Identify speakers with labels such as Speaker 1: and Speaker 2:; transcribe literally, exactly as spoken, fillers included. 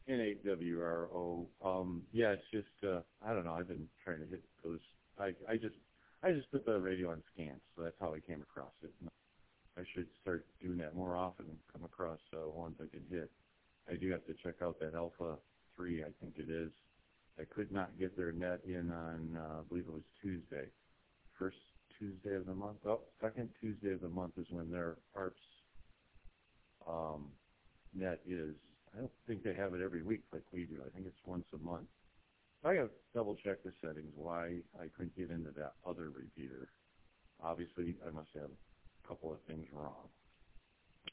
Speaker 1: N eight W R O. Um, yeah, it's just uh, I don't know. I've been trying to hit those. I I just I just put the radio on scans, so that's how I came across it. I should start doing that more often and come across uh, ones I can hit. I do have to check out that Alpha three, I think it is. I could not get their net in on, uh, I believe it was Tuesday. First Tuesday of the month. Oh, second Tuesday of the month is when their A R P S um, net is. I don't think they have it every week like we do. I think it's once a month. I got to double check the settings why I couldn't get into that other repeater. Obviously, I must have a couple of things wrong.